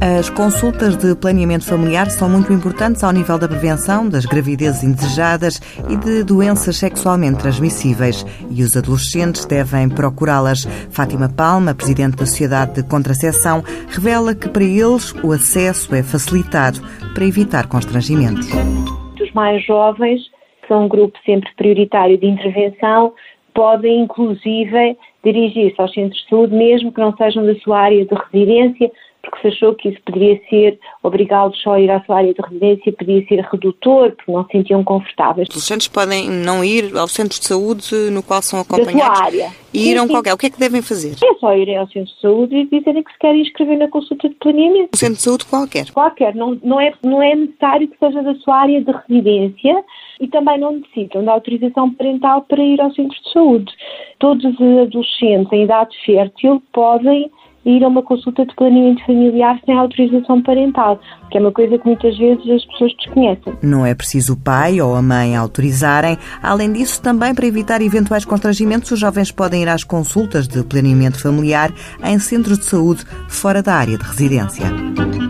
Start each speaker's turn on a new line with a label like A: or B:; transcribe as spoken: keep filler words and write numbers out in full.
A: As consultas de planeamento familiar são muito importantes ao nível da prevenção das gravidezes indesejadas e de doenças sexualmente transmissíveis, e os adolescentes devem procurá-las. Fátima Palma, presidente da Sociedade de Contraceção, revela que para eles o acesso é facilitado para evitar constrangimentos.
B: Os mais jovens, que são um grupo sempre prioritário de intervenção, podem inclusive dirigir-se aos centros de saúde, mesmo que não sejam da sua área de residência, porque se achou que isso poderia ser, obrigá-los só a ir à sua área de residência, poderia ser redutor, porque não se sentiam confortáveis.
A: Os adolescentes podem não ir ao centro de saúde no qual são acompanhados?
B: Da sua área.
A: E ir a
B: sim, sim.
A: qualquer. O que é que devem fazer?
B: É só irem ao centro de saúde e dizerem que se querem inscrever na consulta de planeamento.
A: Um centro de saúde qualquer?
B: Qualquer. Não, não, é, não é necessário que seja da sua área de residência e também não necessitam da autorização parental para ir ao centro de saúde. Todos os adolescentes em idade fértil podem ir a uma consulta de planeamento familiar sem autorização parental, que é uma coisa que muitas vezes as pessoas desconhecem.
A: Não é preciso o pai ou a mãe autorizarem. Além disso, também para evitar eventuais constrangimentos, os jovens podem ir às consultas de planeamento familiar em centros de saúde fora da área de residência.